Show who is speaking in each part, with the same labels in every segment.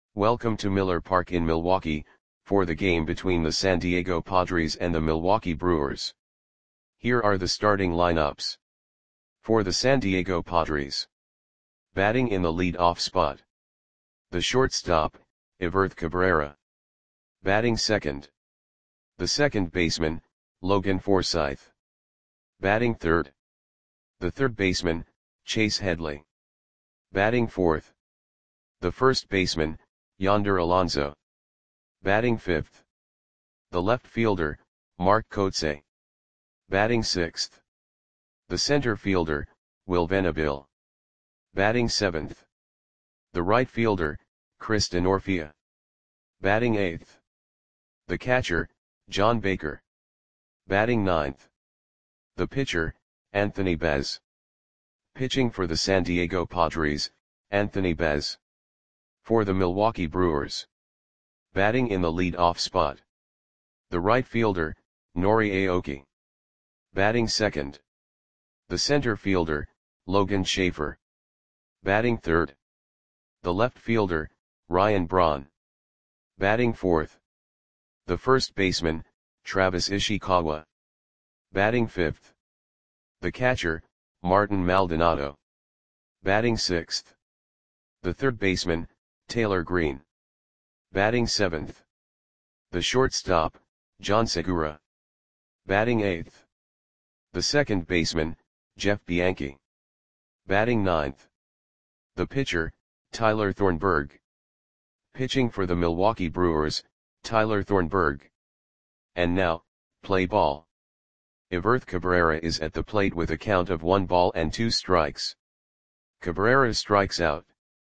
Speaker 1: Welcome to Miller Park in Milwaukee, for the game between the San Diego Padres and the Milwaukee Brewers. Here are the starting lineups. For the San Diego Padres. Batting in the lead-off spot. The shortstop, Everth Cabrera. Batting second. The second baseman, Logan Forsythe. Batting third. The third baseman, Chase Headley. Batting fourth. The first baseman, Yonder Alonso. Batting fifth. The left fielder, Mark Kotsay. Batting sixth. The center fielder, Will Venable. Batting seventh. The right fielder, Chris Denorfia. Batting eighth. The catcher, John Baker. Batting ninth. The pitcher, Anthony Bez. Pitching for the San Diego Padres, Anthony Bez. For the Milwaukee Brewers. Batting in the lead-off spot. The right fielder, Nori Aoki. Batting second. The center fielder, Logan Schaefer. Batting third. The left fielder, Ryan Braun. Batting fourth. The first baseman, Travis Ishikawa. Batting fifth. The catcher, Martin Maldonado. Batting sixth. The third baseman, Taylor Green. Batting seventh. The shortstop, John Segura. Batting eighth. The second baseman, Jeff Bianchi. Batting ninth. The pitcher, Tyler Thornburg. Pitching for the Milwaukee Brewers, Tyler Thornburg. And now, play ball. Everth Cabrera is at the plate with a count of 1 ball and 2 strikes. Cabrera strikes out.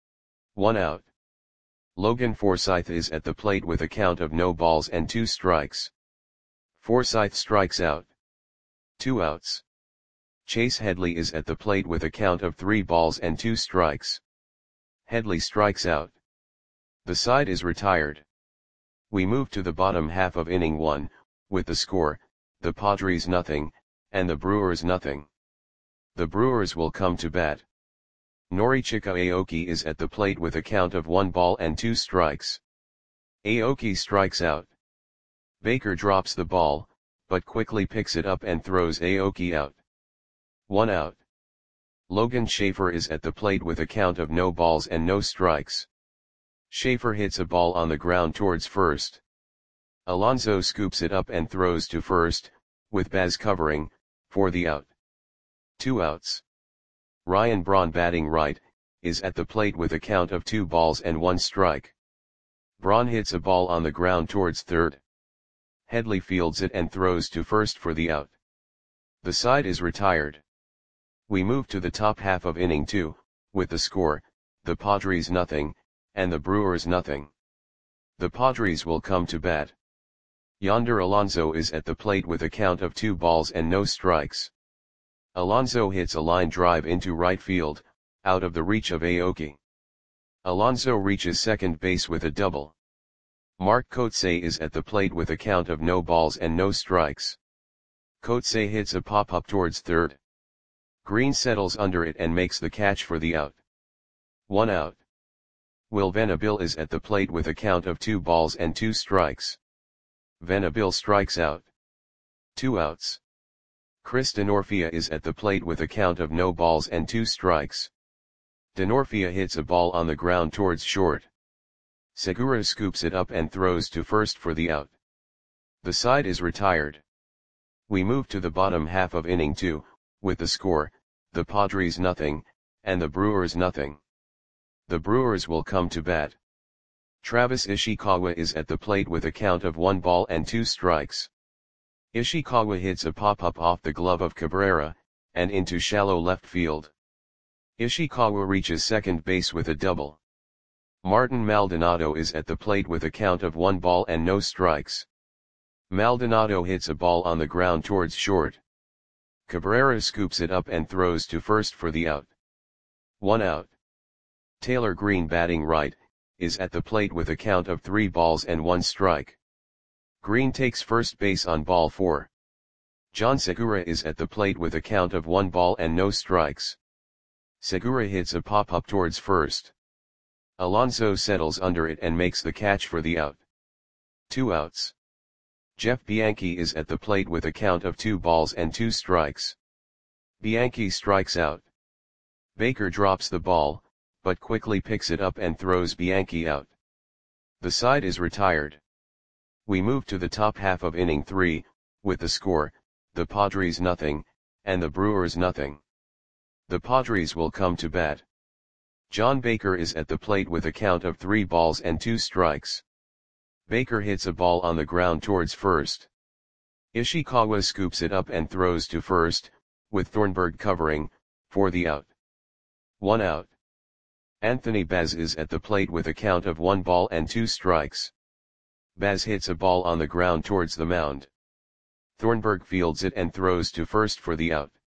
Speaker 1: 1 out. Logan Forsythe is at the plate with a count of no balls and 2 strikes. Forsythe strikes out. 2 outs. Chase Headley is at the plate with a count of 3 balls and 2 strikes. Headley strikes out. The side is retired. We move to the bottom half of inning 1, with the score, the Padres nothing, and the Brewers nothing. The Brewers will come to bat. Norichika Aoki is at the plate with a count of 1 ball and 2 strikes. Aoki strikes out. Baker drops the ball, but quickly picks it up and throws Aoki out. 1 out. Logan Schaefer is at the plate with a count of no balls and no strikes. Schaefer hits a ball on the ground towards first. Alonso scoops it up and throws to first, with Baz covering, for the out. 2 outs. Ryan Braun batting right, is at the plate with a count of 2 balls and 1 strike. Braun hits a ball on the ground towards third. Headley fields it and throws to first for the out. The side is retired. We move to the top half of inning 2, with the score, the Padres nothing, and the Brewers nothing. The Padres will come to bat. Yonder Alonso is at the plate with a count of 2 balls and no strikes. Alonso hits a line drive into right field, out of the reach of Aoki. Alonso reaches second base with a double. Mark Kotsay is at the plate with a count of no balls and no strikes. Kotsay hits a pop-up towards third. Green settles under it and makes the catch for the out. 1 out. Will Venable is at the plate with a count of 2 balls and 2 strikes. Venable strikes out. 2 outs. Chris Denorfia is at the plate with a count of no balls and 2 strikes. Denorfia hits a ball on the ground towards short. Segura scoops it up and throws to first for the out. The side is retired. We move to the bottom half of inning 2, with the score, the Padres nothing, and the Brewers nothing. The Brewers will come to bat. Travis Ishikawa is at the plate with a count of 1 ball and 2 strikes. Ishikawa hits a pop-up off the glove of Cabrera, and into shallow left field. Ishikawa reaches second base with a double. Martin Maldonado is at the plate with a count of 1 ball and no strikes. Maldonado hits a ball on the ground towards short. Cabrera scoops it up and throws to first for the out. 1 out. Taylor Green batting right, is at the plate with a count of 3 balls and 1 strike. Green takes first base on ball 4. John Segura is at the plate with a count of 1 ball and no strikes. Segura hits a pop-up towards first. Alonso settles under it and makes the catch for the out. 2 outs. Jeff Bianchi is at the plate with a count of 2 balls and 2 strikes. Bianchi strikes out. Baker drops the ball, but quickly picks it up and throws Bianchi out. The side is retired. We move to the top half of inning 3, with the score, the Padres nothing, and the Brewers nothing. The Padres will come to bat. John Baker is at the plate with a count of 3 balls and 2 strikes. Baker hits a ball on the ground towards first. Ishikawa scoops it up and throws to first, with Thornburg covering, for the out. 1 out. Anthony Baz is at the plate with a count of 1 ball and 2 strikes. Baz hits a ball on the ground towards the mound. Thornburg fields it and throws to first for the out.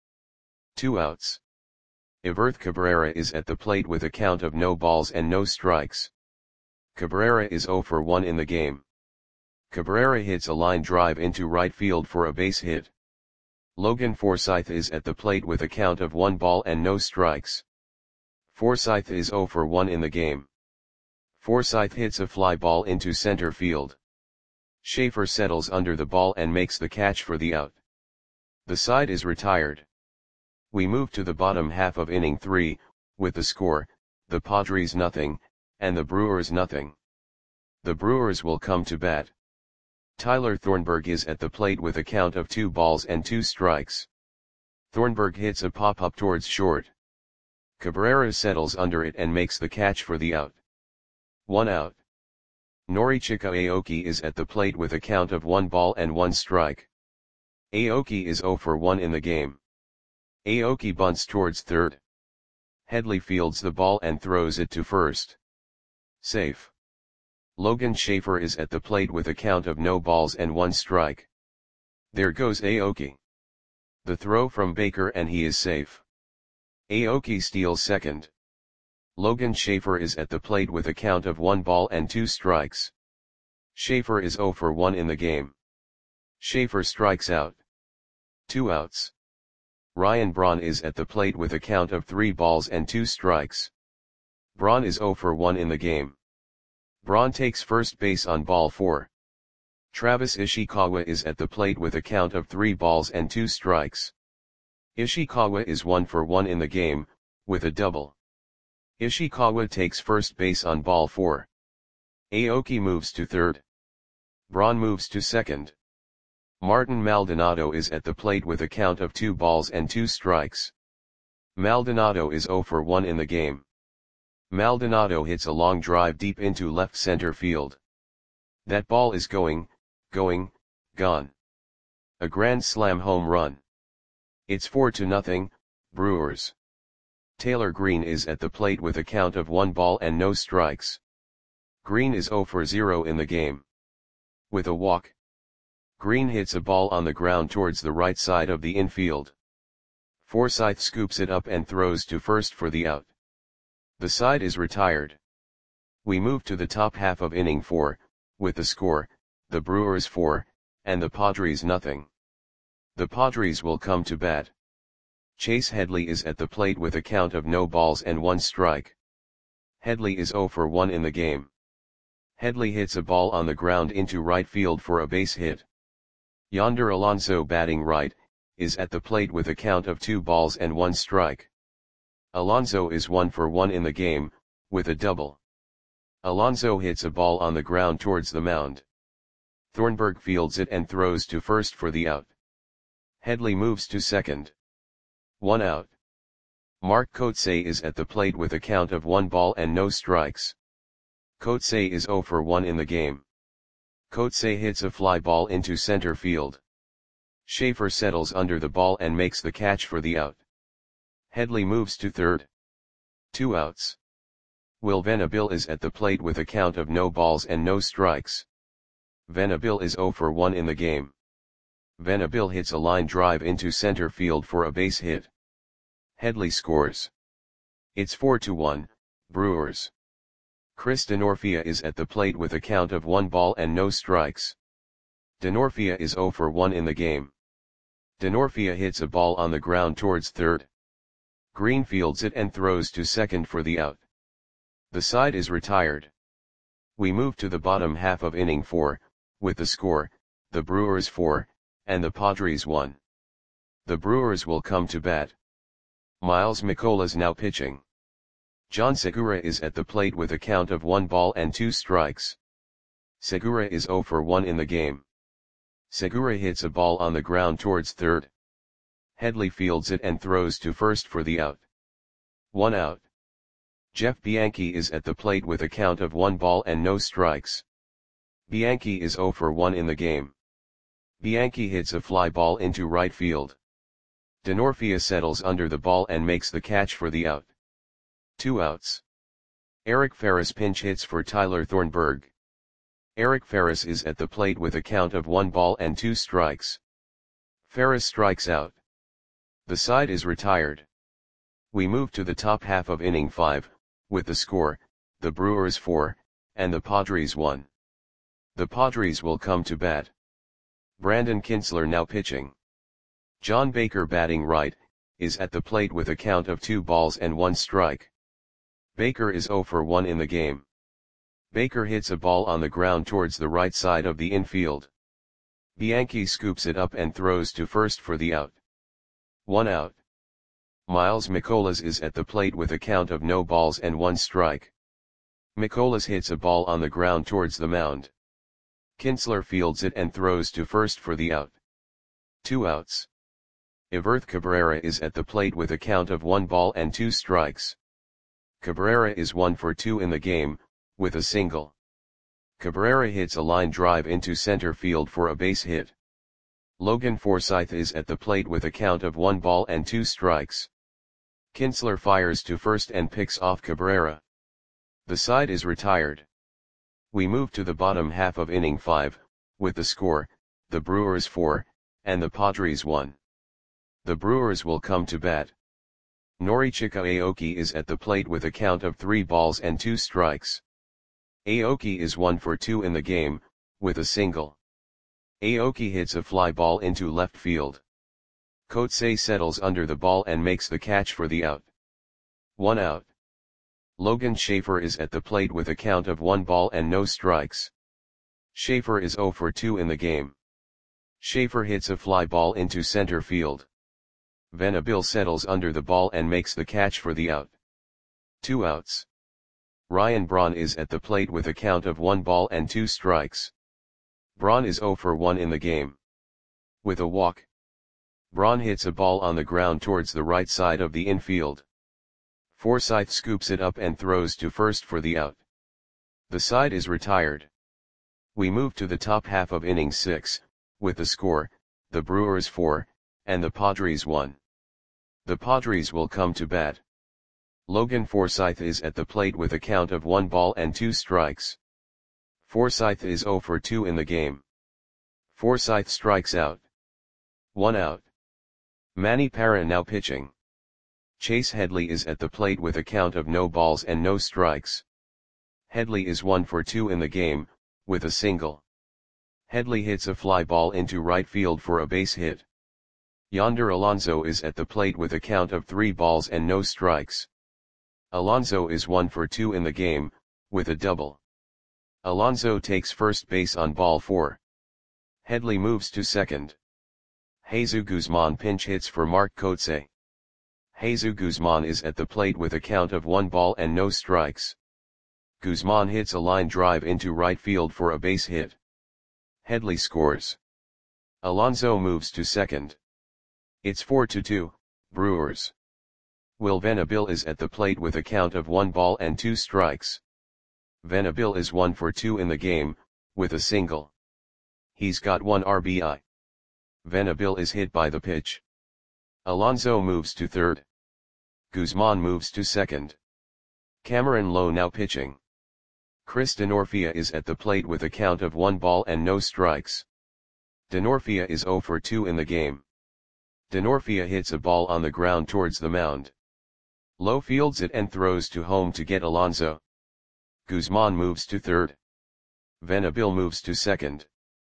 Speaker 1: 2 outs. Iverth Cabrera is at the plate with a count of no balls and no strikes. Cabrera is 0 for 1 in the game. Cabrera hits a line drive into right field for a base hit. Logan Forsythe is at the plate with a count of 1 ball and no strikes. Forsythe is 0 for 1 in the game. Forsythe hits a fly ball into center field. Schaefer settles under the ball and makes the catch for the out. The side is retired. We move to the bottom half of inning 3, with the score, the Padres nothing, and the Brewers nothing. The Brewers will come to bat. Tyler Thornburg is at the plate with a count of 2 balls and 2 strikes. Thornburg hits a pop-up towards short. Cabrera settles under it and makes the catch for the out. 1 out. Norichika Aoki is at the plate with a count of 1 ball and 1 strike. Aoki is 0 for 1 in the game. Aoki bunts towards third. Headley fields the ball and throws it to first. Safe. Logan Schaefer is at the plate with a count of no balls and 1 strike. There goes Aoki. The throw from Baker and he is safe. Aoki steals second. Logan Schaefer is at the plate with a count of 1 ball and 2 strikes. Schaefer is 0 for 1 in the game. Schaefer strikes out. 2 outs. Ryan Braun is at the plate with a count of 3 balls and 2 strikes. Braun is 0 for 1 in the game. Braun takes first base on ball 4. Travis Ishikawa is at the plate with a count of 3 balls and 2 strikes. Ishikawa is 1 for 1 in the game, with a double. Ishikawa takes first base on ball 4. Aoki moves to third. Braun moves to second. Martin Maldonado is at the plate with a count of 2 balls and 2 strikes. Maldonado is 0 for 1 in the game. Maldonado hits a long drive deep into left center field. That ball is gone. A grand slam home run. It's 4-0, Brewers. Taylor Green is at the plate with a count of 1 ball and no strikes. Green is 0 for 0 in the game. With a walk. Green hits a ball on the ground towards the right side of the infield. Forsythe scoops it up and throws to first for the out. The side is retired. We move to the top half of inning 4, with the score, the Brewers 4, and the Padres nothing. The Padres will come to bat. Chase Headley is at the plate with a count of no balls and 1 strike. Headley is 0 for 1 in the game. Headley hits a ball on the ground into right field for a base hit. Yonder Alonso, batting right, is at the plate with a count of 2 balls and 1 strike. Alonso is 1 for 1 in the game, with a double. Alonso hits a ball on the ground towards the mound. Thornburg fields it and throws to first for the out. Headley moves to second. 1 out. Mark Kotsay is at the plate with a count of 1 ball and no strikes. Kotsay is 0 for 1 in the game. Kotsay hits a fly ball into center field. Schaefer settles under the ball and makes the catch for the out. Headley moves to third. 2 outs. Will Venable is at the plate with a count of no balls and no strikes. Venable is 0 for 1 in the game. Venable hits a line drive into center field for a base hit. Headley scores. It's 4-1, Brewers. Chris Denorfia is at the plate with a count of 1 ball and no strikes. Denorfia is 0 for 1 in the game. Denorfia hits a ball on the ground towards third. Green fields it and throws to second for the out. The side is retired. We move to the bottom half of inning 4, with the score, the Brewers 4, and the Padres 1. The Brewers will come to bat. Miles Mikolas now pitching. John Segura is at the plate with a count of 1 ball and 2 strikes. Segura is 0 for 1 in the game. Segura hits a ball on the ground towards third. Headley fields it and throws to first for the out. 1 out. Jeff Bianchi is at the plate with a count of 1 ball and no strikes. Bianchi is 0 for 1 in the game. Bianchi hits a fly ball into right field. Denorfia settles under the ball and makes the catch for the out. 2 outs. Eric Ferris pinch hits for Tyler Thornburg. Eric Ferris is at the plate with a count of 1 ball and 2 strikes. Ferris strikes out. The side is retired. We move to the top half of inning 5, with the score, the Brewers 4, and the Padres 1. The Padres will come to bat. Brandon Kintzler now pitching. John Baker batting right, is at the plate with a count of 2 balls and 1 strike. Baker is 0 for 1 in the game. Baker hits a ball on the ground towards the right side of the infield. Bianchi scoops it up and throws to first for the out. 1 out. Miles Mikolas is at the plate with a count of no balls and 1 strike. Mikolas hits a ball on the ground towards the mound. Kintzler fields it and throws to first for the out. 2 outs. Everth Cabrera is at the plate with a count of 1 ball and 2 strikes. Cabrera is 1 for 2 in the game, with a single. Cabrera hits a line drive into center field for a base hit. Logan Forsythe is at the plate with a count of 1 ball and 2 strikes. Kintzler fires to first and picks off Cabrera. The side is retired. We move to the bottom half of inning 5, with the score, the Brewers 4, and the Padres 1. The Brewers will come to bat. Norichika Aoki is at the plate with a count of 3 balls and 2 strikes. Aoki is 1 for 2 in the game, with a single. Aoki hits a fly ball into left field. Kotse settles under the ball and makes the catch for the out. 1 out. Logan Schaefer is at the plate with a count of 1 ball and no strikes. Schaefer is 0 for 2 in the game. Schaefer hits a fly ball into center field. Venable settles under the ball and makes the catch for the out. 2 outs. Ryan Braun is at the plate with a count of 1 ball and 2 strikes. Braun is 0 for 1 in the game. With a walk. Braun hits a ball on the ground towards the right side of the infield. Forsythe scoops it up and throws to first for the out. The side is retired. We move to the top half of inning 6, with the score, the Brewers 4, and the Padres 1. The Padres will come to bat. Logan Forsythe is at the plate with a count of 1 ball and 2 strikes. Forsythe is 0 for 2 in the game. Forsythe strikes out. 1 out. Manny Parra now pitching. Chase Headley is at the plate with a count of no balls and no strikes. Headley is 1 for 2 in the game, with a single. Headley hits a fly ball into right field for a base hit. Yonder Alonso is at the plate with a count of 3 balls and no strikes. Alonso is 1 for 2 in the game, with a double. Alonso takes first base on ball 4. Headley moves to second. Jesus Guzman pinch hits for Mark Kotze. Jesus Guzman is at the plate with a count of 1 ball and no strikes. Guzman hits a line drive into right field for a base hit. Headley scores. Alonso moves to second. It's 4-2, Brewers. Will Venable is at the plate with a count of 1 ball and 2 strikes. Venable is 1 for 2 in the game, with a single. He's got 1 RBI. Venable is hit by the pitch. Alonso moves to third. Guzman moves to second. Cameron Lowe now pitching. Chris Denorfia is at the plate with a count of 1 ball and no strikes. Denorfia is 0 for 2 in the game. Denorfia hits a ball on the ground towards the mound. Lowe fields it and throws to home to get Alonso. Guzman moves to third. Venable moves to second.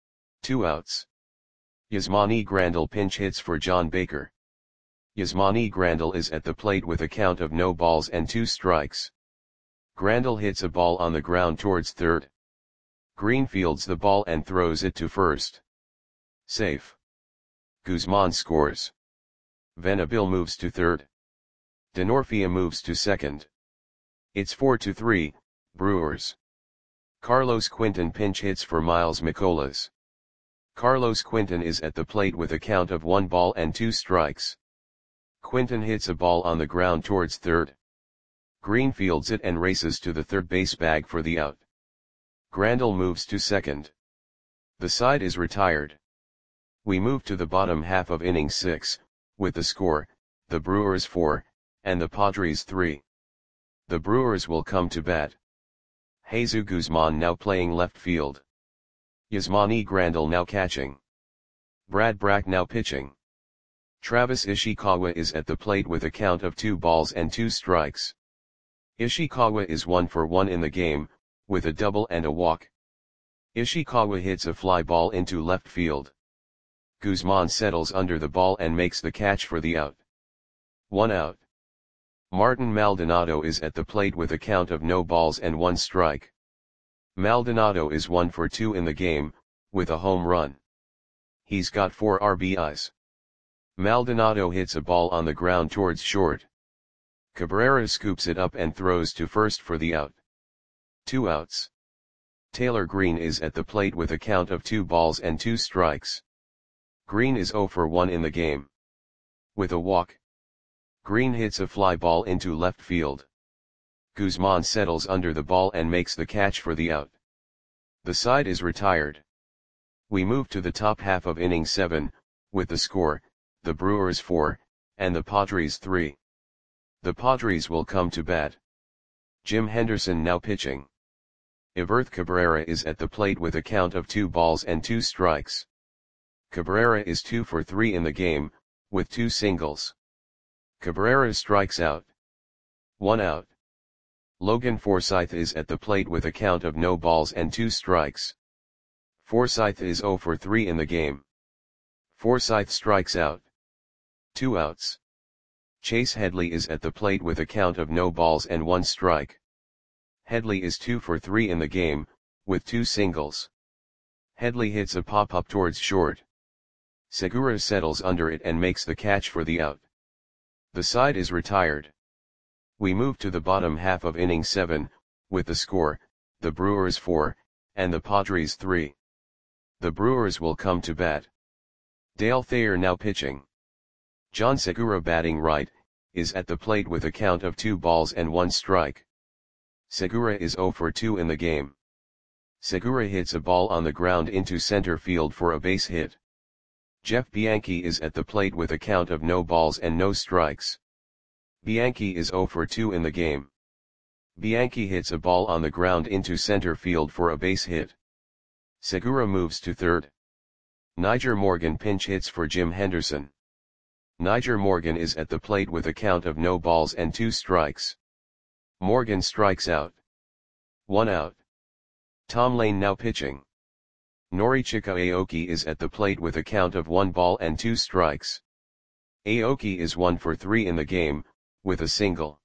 Speaker 1: 2 outs. Yasmani Grandal pinch hits for John Baker. Yasmani Grandal is at the plate with a count of no balls and 2 strikes. Grandal hits a ball on the ground towards third. Green fields the ball and throws it to first. Safe. Guzman scores. Venabil moves to third. Denorfia moves to second. It's 4-3, Brewers. Carlos Quinton pinch hits for Miles Mikolas. Carlos Quinton is at the plate with a count of 1 ball and 2 strikes. Quinton hits a ball on the ground towards third. Green fields it and races to the third base bag for the out. Grandal moves to second. The side is retired. We move to the bottom half of inning 6, with the score, the Brewers 4, and the Padres 3. The Brewers will come to bat. Jesus Guzman now playing left field. Yasmani Grandal now catching. Brad Brach now pitching. Travis Ishikawa is at the plate with a count of 2 balls and 2 strikes. Ishikawa is 1 for 1 in the game, with a double and a walk. Ishikawa hits a fly ball into left field. Guzman settles under the ball and makes the catch for the out. 1 out. Martin Maldonado is at the plate with a count of no balls and 1 strike. Maldonado is 1 for 2 in the game, with a home run. He's got 4 RBIs. Maldonado hits a ball on the ground towards short. Cabrera scoops it up and throws to first for the out. 2 outs. Taylor Green is at the plate with a count of 2 balls and 2 strikes. Green is 0 for 1 in the game. With a walk. Green hits a fly ball into left field. Guzman settles under the ball and makes the catch for the out. The side is retired. We move to the top half of inning 7, with the score, the Brewers 4, and the Padres 3. The Padres will come to bat. Jim Henderson now pitching. Everth Cabrera is at the plate with a count of 2 balls and 2 strikes. Cabrera is 2 for 3 in the game, with 2 singles. Cabrera strikes out. 1 out. Logan Forsythe is at the plate with a count of no balls and 2 strikes. Forsythe is 0 for 3 in the game. Forsythe strikes out. 2 outs. Chase Headley is at the plate with a count of no balls and 1 strike. Headley is 2 for 3 in the game, with 2 singles. Headley hits a pop-up towards short. Segura settles under it and makes the catch for the out. The side is retired. We move to the bottom half of inning 7, with the score, the Brewers 4, and the Padres 3. The Brewers will come to bat. Dale Thayer now pitching. John Segura batting right, is at the plate with a count of 2 balls and 1 strike. Segura is 0 for 2 in the game. Segura hits a ball on the ground into center field for a base hit. Jeff Bianchi is at the plate with a count of no balls and no strikes. Bianchi is 0 for 2 in the game. Bianchi hits a ball on the ground into center field for a base hit. Segura moves to third. Niger Morgan pinch hits for Jim Henderson. Niger Morgan is at the plate with a count of no balls and 2 strikes. Morgan strikes out. 1 out. Tom Lane now pitching. Norichika Aoki is at the plate with a count of 1 ball and 2 strikes. Aoki is 1 for 3 in the game, with a single.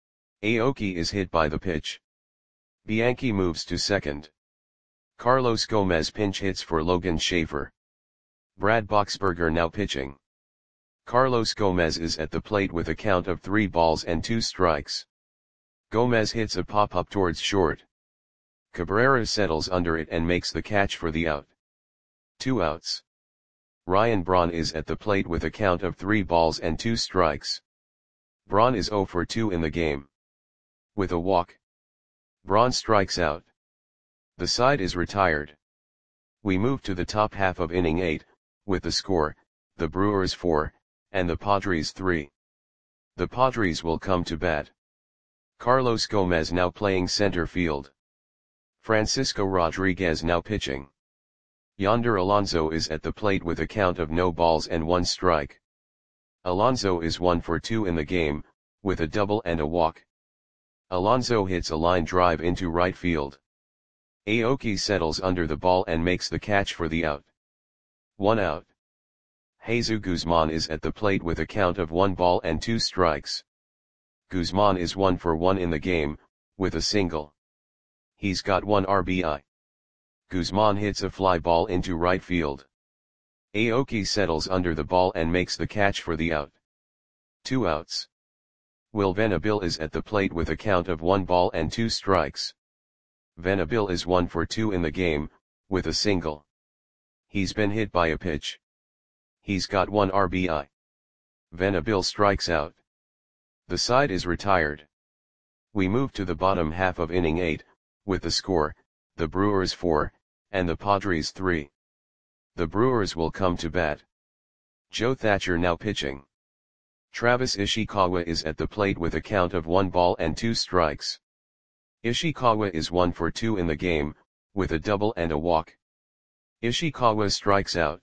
Speaker 1: Aoki is hit by the pitch. Bianchi moves to second. Carlos Gomez pinch hits for Logan Schaefer. Brad Boxberger now pitching. Carlos Gomez is at the plate with a count of 3 balls and 2 strikes. Gomez hits a pop-up towards short. Cabrera settles under it and makes the catch for the out. 2 outs. Ryan Braun is at the plate with a count of 3 balls and 2 strikes. Braun is 0 for 2 in the game. With a walk. Braun strikes out. The side is retired. We move to the top half of inning 8, with the score, the Brewers 4, and the Padres 3. The Padres will come to bat. Carlos Gomez now playing center field. Francisco Rodriguez now pitching. Yonder Alonso is at the plate with a count of no balls and 1 strike. Alonso is 1 for 2 in the game, with a double and a walk. Alonso hits a line drive into right field. Aoki settles under the ball and makes the catch for the out. 1 out. Jesus Guzman is at the plate with a count of 1 ball and 2 strikes. Guzman is 1 for 1 in the game, with a single. He's got 1 RBI. Guzman hits a fly ball into right field. Aoki settles under the ball and makes the catch for the out. 2 outs. Will Venabil is at the plate with a count of 1 ball and 2 strikes. Venabil is 1 for 2 in the game, with a single. He's been hit by a pitch. He's got 1 RBI. Venabil strikes out. The side is retired. We move to the bottom half of inning 8, with the score, the Brewers 4, and the Padres 3. The Brewers will come to bat. Joe Thatcher now pitching. Travis Ishikawa is at the plate with a count of 1 ball and 2 strikes. Ishikawa is 1 for 2 in the game, with a double and a walk. Ishikawa strikes out.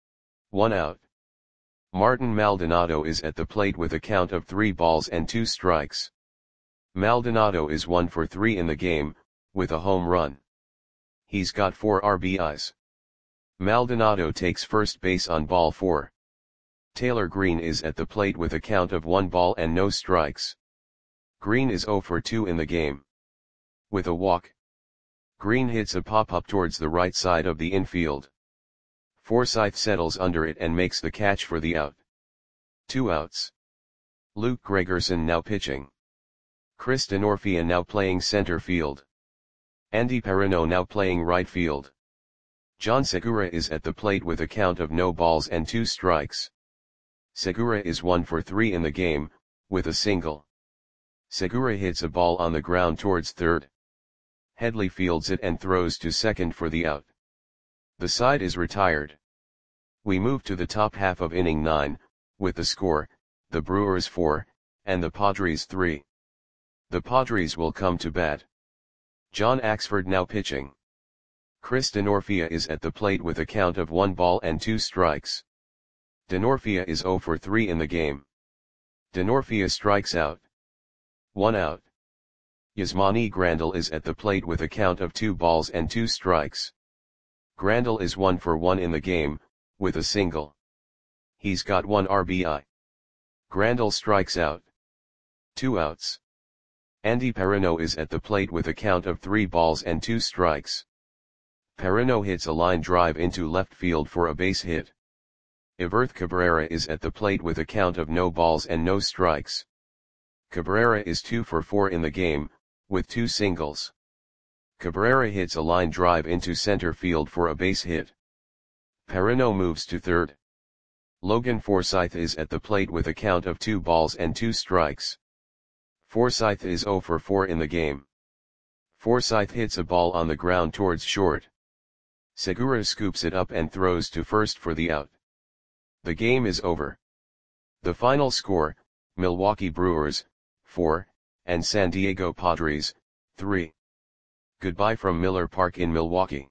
Speaker 1: 1 out. Martin Maldonado is at the plate with a count of 3 balls and 2 strikes. Maldonado is 1 for 3 in the game, with a home run. He's got 4 RBIs. Maldonado takes first base on ball 4. Taylor Green is at the plate with a count of 1 ball and no strikes. Green is 0 for 2 in the game. With a walk. Green hits a pop-up towards the right side of the infield. Forsythe settles under it and makes the catch for the out. 2 outs. Luke Gregerson now pitching. Chris Denorfia now playing center field. Andy Perino now playing right field. John Segura is at the plate with a count of no balls and 2 strikes. Segura is 1 for 3 in the game, with a single. Segura hits a ball on the ground towards third. Headley fields it and throws to second for the out. The side is retired. We move to the top half of inning 9, with the score, the Brewers 4, and the Padres 3. The Padres will come to bat. John Axford now pitching. Chris Denorfia is at the plate with a count of 1 ball and 2 strikes. Denorfia is 0 for 3 in the game. Denorfia strikes out. 1 out. Yasmani Grandal is at the plate with a count of 2 balls and 2 strikes. Grandal is 1 for 1 in the game, with a single. He's got 1 RBI. Grandal strikes out. 2 outs. Andy Perino is at the plate with a count of 3 balls and 2 strikes. Perino hits a line drive into left field for a base hit. Everth Cabrera is at the plate with a count of no balls and no strikes. Cabrera is 2 for 4 in the game, with 2 singles. Cabrera hits a line drive into center field for a base hit. Perino moves to third. Logan Forsythe is at the plate with a count of 2 balls and 2 strikes. Forsythe is 0 for 4 in the game. Forsythe hits a ball on the ground towards short. Segura scoops it up and throws to first for the out. The game is over. The final score, Milwaukee Brewers, 4, and San Diego Padres, 3. Goodbye from Miller Park in Milwaukee.